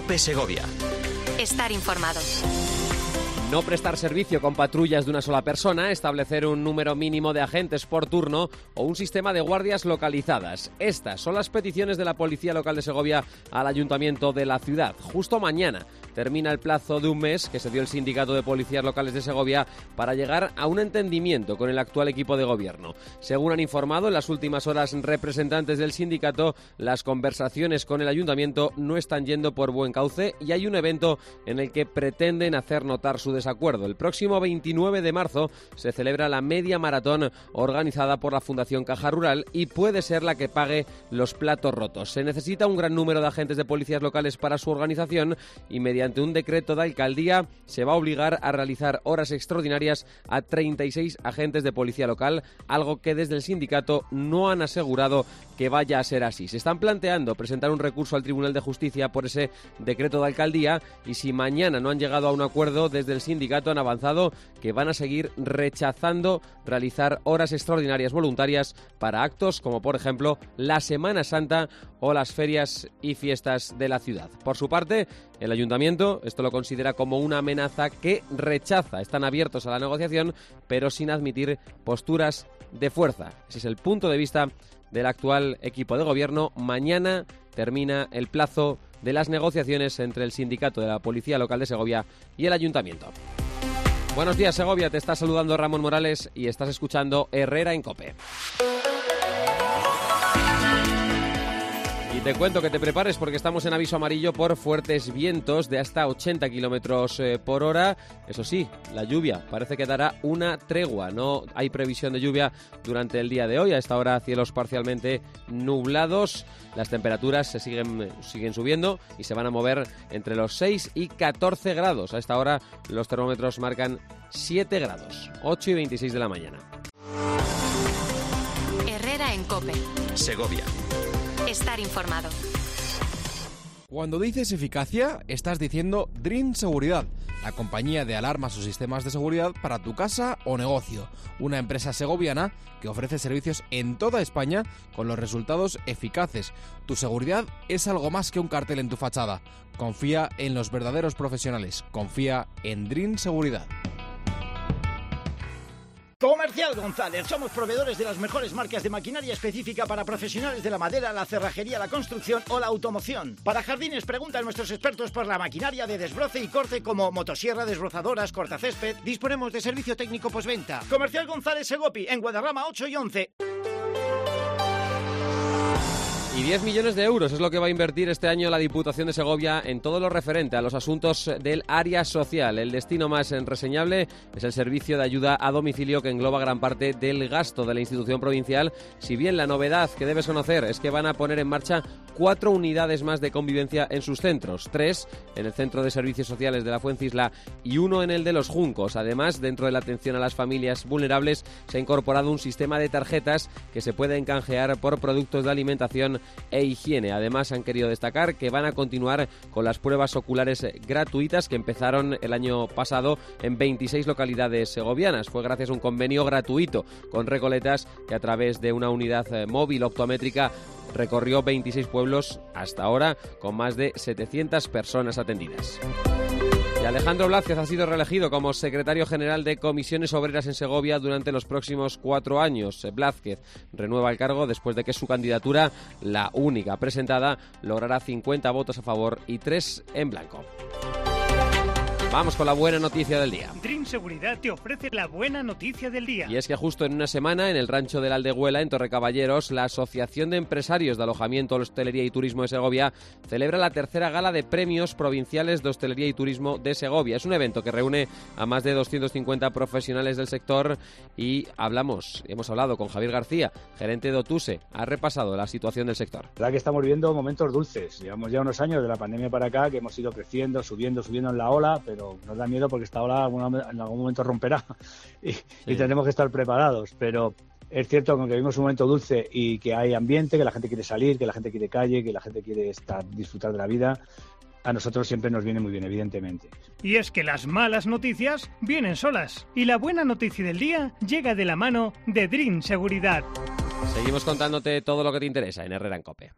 COPE Segovia. Estar informado. No prestar servicio con patrullas de una sola persona, establecer un número mínimo de agentes por turno o un sistema de guardias localizadas. Estas son las peticiones de la Policía Local de Segovia al Ayuntamiento de la ciudad. Justo mañana termina el plazo de un mes que se dio el Sindicato de Policías Locales de Segovia para llegar a un entendimiento con el actual equipo de gobierno. Según han informado en las últimas horas representantes del sindicato, las conversaciones con el Ayuntamiento no están yendo por buen cauce y hay un evento en el que pretenden hacer notar su desacuerdo. El próximo 29 de marzo se celebra la media maratón organizada por la Fundación Caja Rural y puede ser la que pague los platos rotos. Se necesita un gran número de agentes de policías locales para su organización y mediante un decreto de alcaldía se va a obligar a realizar horas extraordinarias a 36 agentes de policía local, algo que desde el sindicato no han asegurado que vaya a ser así. Se están planteando presentar un recurso al Tribunal de Justicia por ese decreto de alcaldía y si mañana no han llegado a un acuerdo, desde el sindicato han avanzado que van a seguir rechazando realizar horas extraordinarias voluntarias para actos como por ejemplo la Semana Santa o las ferias y fiestas de la ciudad. Por su parte, el Ayuntamiento esto lo considera como una amenaza que rechaza. Están abiertos a la negociación, pero sin admitir posturas de fuerza. Ese es el punto de vista del actual equipo de gobierno. Mañana termina el plazo de las negociaciones entre el sindicato de la Policía Local de Segovia y el Ayuntamiento. Buenos días, Segovia. Te está saludando Ramón Morales y estás escuchando Herrera en COPE. Y te cuento que te prepares porque estamos en aviso amarillo por fuertes vientos de hasta 80 kilómetros por hora. Eso sí, la lluvia parece que dará una tregua. No hay previsión de lluvia durante el día de hoy. A esta hora cielos parcialmente nublados. Las temperaturas se siguen subiendo y se van a mover entre los 6 y 14 grados. A esta hora los termómetros marcan 7 grados, 8 y 26 de la mañana. Herrera en COPE. Segovia. Estar informado. Cuando dices eficacia, estás diciendo Dream Seguridad, la compañía de alarmas o sistemas de seguridad para tu casa o negocio. Una empresa segoviana que ofrece servicios en toda España con los resultados eficaces. Tu seguridad es algo más que un cartel en tu fachada. Confía en los verdaderos profesionales. Confía en Dream Seguridad. Comercial González. Somos proveedores de las mejores marcas de maquinaria específica para profesionales de la madera, la cerrajería, la construcción o la automoción. Para jardines, pregunta a nuestros expertos por la maquinaria de desbroce y corte como motosierra, desbrozadoras, cortacésped. Disponemos de servicio técnico postventa. Comercial González Segopi, en Guadarrama 8 y 11. Y 10 millones de euros es lo que va a invertir este año la Diputación de Segovia en todo lo referente a los asuntos del área social. El destino más reseñable es el servicio de ayuda a domicilio que engloba gran parte del gasto de la institución provincial. Si bien la novedad que debes conocer es que van a poner en marcha 4 unidades más de convivencia en sus centros, 3 en el Centro de Servicios Sociales de la Fuencisla y 1 en el de Los Juncos. Además, dentro de la atención a las familias vulnerables se ha incorporado un sistema de tarjetas que se pueden canjear por productos de alimentación e higiene. Además, han querido destacar que van a continuar con las pruebas oculares gratuitas que empezaron el año pasado en 26 localidades segovianas. Fue gracias a un convenio gratuito con Recoletas que a través de una unidad móvil optométrica recorrió 26 pueblos hasta ahora con más de 700 personas atendidas. Y Alejandro Blázquez ha sido reelegido como secretario general de Comisiones Obreras en Segovia durante los próximos 4 años. Blázquez renueva el cargo después de que su candidatura, la única presentada, logrará 50 votos a favor y 3 en blanco. Vamos con la buena noticia del día. Dream Seguridad te ofrece la buena noticia del día. Y es que justo en una semana, en el rancho de la Aldehuela, en Torrecaballeros, la Asociación de Empresarios de Alojamiento, Hostelería y Turismo de Segovia celebra la tercera gala de premios provinciales de hostelería y turismo de Segovia. Es un evento que reúne a más de 250 profesionales del sector y hemos hablado con Javier García, gerente de Otuse. Ha repasado la situación del sector. La verdad que estamos viviendo momentos dulces. Llevamos ya unos años de la pandemia para acá que hemos ido creciendo, subiendo en la ola, pero nos da miedo porque esta ola en algún momento romperá y tendremos que estar preparados, pero es cierto que vivimos un momento dulce y que hay ambiente, que la gente quiere salir, que la gente quiere calle, que la gente quiere disfrutar de la vida. A nosotros siempre nos viene muy bien, evidentemente. Y es que las malas noticias vienen solas y la buena noticia del día llega de la mano de Dream Seguridad. Seguimos contándote todo lo que te interesa en Herrera en COPE.